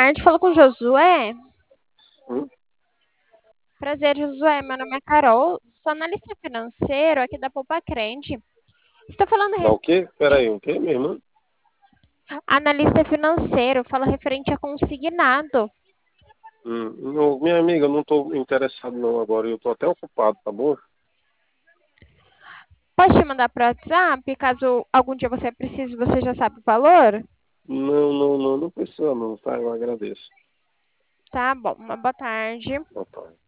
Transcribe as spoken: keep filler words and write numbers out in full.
tarde, falo com o Josué. Hum? Prazer, Josué. Meu nome é Carol, sou analista financeiro aqui da Poupa Crente. Estou falando Dá res- o quê? Peraí, o quê, minha irmã? analista financeiro, fala referente a consignado. Hum, não, minha amiga, eu não estou interessado não agora. Eu estou até ocupado, tá bom? Posso te mandar para o WhatsApp, caso algum dia você precise, você já sabe o valor? Não, não, não, não precisa não, tá? Eu agradeço. Tá bom, uma boa tarde. Boa tarde.